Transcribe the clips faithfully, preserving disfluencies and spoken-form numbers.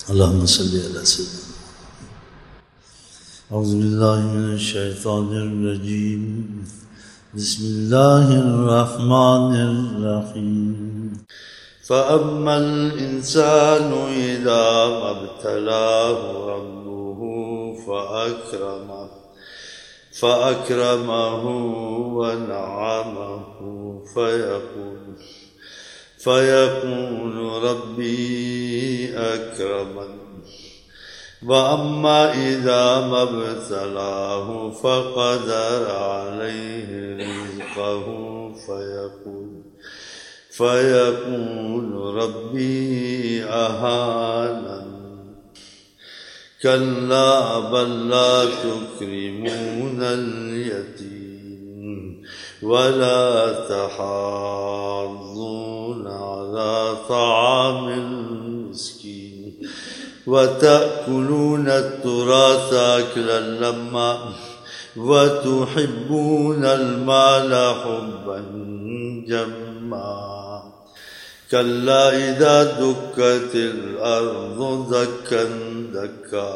اللهم صل على سيدنا. أعوذ بالله من الشيطان الرجيم. بسم الله الرحمن الرحيم. فأما الإنسان إذا ما ابتلاه ربه فأكرمه فأكرمه ونعمه فيقول فيقول ربي أكرمن. وأما إذا ما ابتلاه فقدر عليه رزقه فيقول فيقول ربي أهانن. كلا بل لا تكرمون اليتيم ولا تحاضون على طعام المسكين وتأكلون التراث أكلا لما وتحبون المال حبا جما. كلا إذا دكت الأرض دكا دكا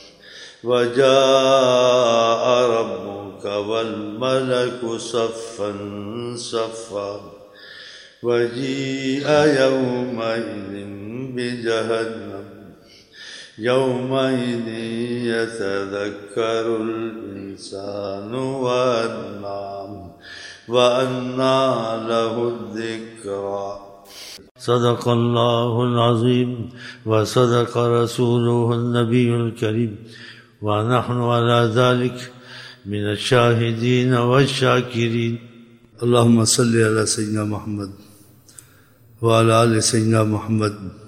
وجاء ربك والملك صفا صفا وجيء يومئذ بجهنم. يومئذ يتذكر الإنسان وأنى وأنى له الذكرى. صدق الله العظيم وصدق رسوله النبي الكريم ونحن على ذلك من الشاهدين والشاكرين. اللهم صل على سيدنا محمد وعلى آل سيدنا محمد